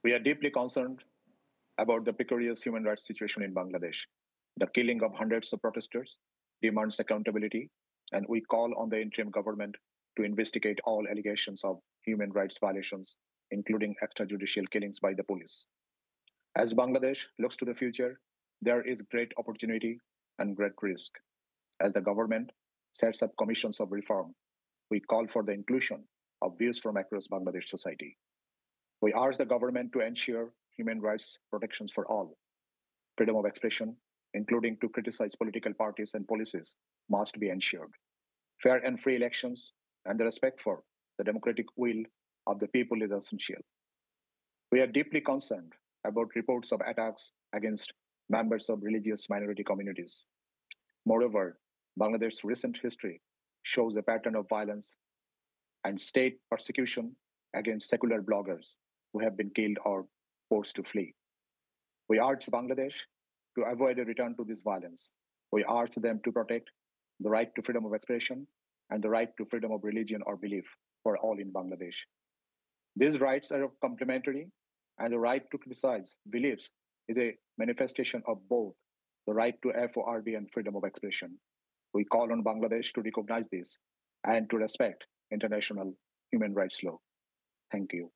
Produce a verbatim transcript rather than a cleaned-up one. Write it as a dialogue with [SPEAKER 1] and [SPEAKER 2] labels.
[SPEAKER 1] We are deeply concerned about the precarious human rights situation in Bangladesh. The killing of hundreds of protesters demands accountability, and we call on the interim government to investigate all allegations of human rights violations, including extrajudicial killings by the police. As Bangladesh looks to the future, there is great opportunity and great risk. As the government sets up commissions of reform, we call for the inclusion of views from across Bangladesh society. We urge the government to ensure human rights protections for all. Freedom of expression, including to criticize political parties and policies, must be ensured. Fair and free elections and the respect for the democratic will of the people is essential. We are deeply concerned about reports of attacks against members of religious minority communities. Moreover, Bangladesh's recent history shows a pattern of violence and state persecution against secular bloggers who have been killed or forced to flee. We urge Bangladesh to avoid a return to this violence. We urge them to protect the right to freedom of expression and the right to freedom of religion or belief for all in Bangladesh. These rights are complementary, and the right to criticize beliefs is a manifestation of both the right to F O R B and freedom of expression. We call on Bangladesh to recognize this and to respect international human rights law. Thank you.